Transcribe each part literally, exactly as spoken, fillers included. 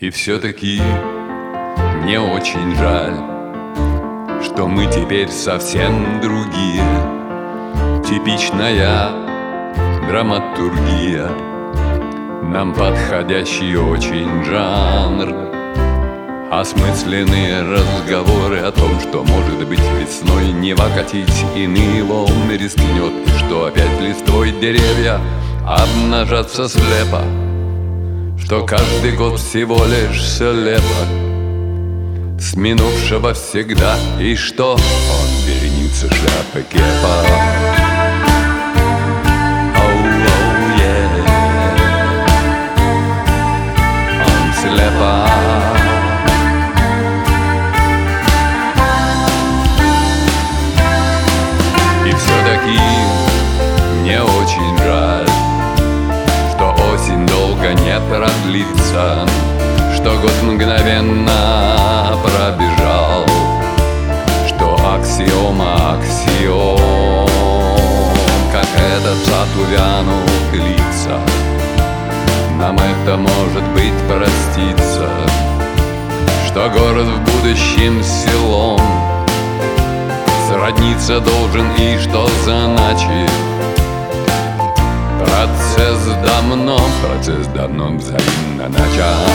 И все-таки мне очень жаль, что мы теперь совсем другие. Типичная драматургия, нам подходящий очень жанр. Осмысленные разговоры о том, что, может быть, весной Нева катить иные волны рискнет, и что опять листвой деревья обнажатся слепо, что каждый год всего лишь слепо с минувшего всегда, и что он вереница шляпы кепа. Oh, oh, yeah. Он слепо. И все-таки мне очень жаль, что осень долго не продлится, что год мгновенно пробежал, что аксиома аксиом, как этот сад увянут лица. Нам это, может быть, простится, что город в будущем селом сродниться должен, и что значит процесс давно, процесс давно взаимно начал.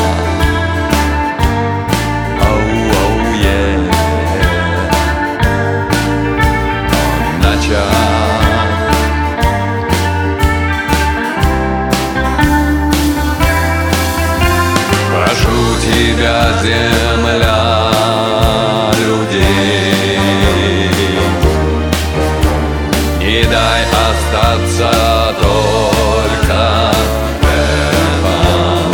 Oh, oh, yeah. Он начал. Прошу тебя, земля, людей, не дай остаться только эхом,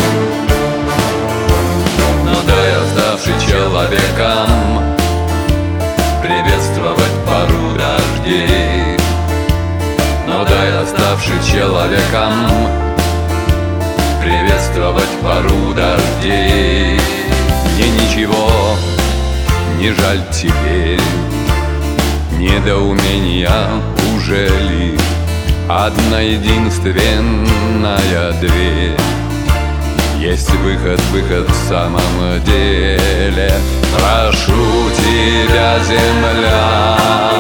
но дай, оставший человеком, приветствовать пару дождей. Но дай, оставший человеком, приветствовать пару дождей. Мне ничего не жаль теперь, недоумения уже ли одна единственная дверь. Есть выход, выход в самом деле. Прошу тебя, земля,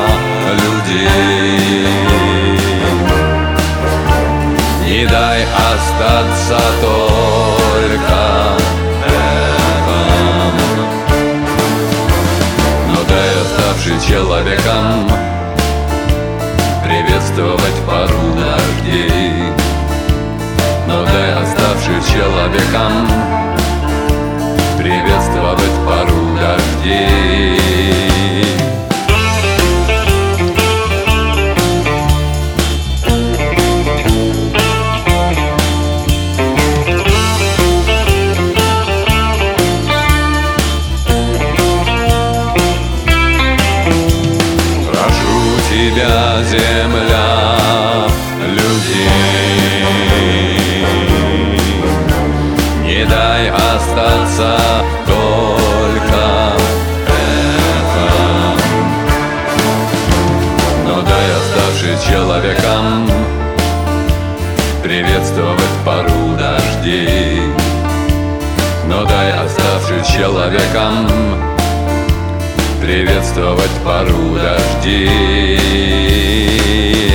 людей, не дай остаться только эхом, но дай, оставший человеком, приветствовать пару дождей. Но дай, оставший человеком, приветствовать пару дождей. Прошу тебя, земля, людей, не дай остаться только эхом, но дай, оставший человеком, приветствовать пару дождей. Но дай, оставший человеком, приветствовать пару дождей.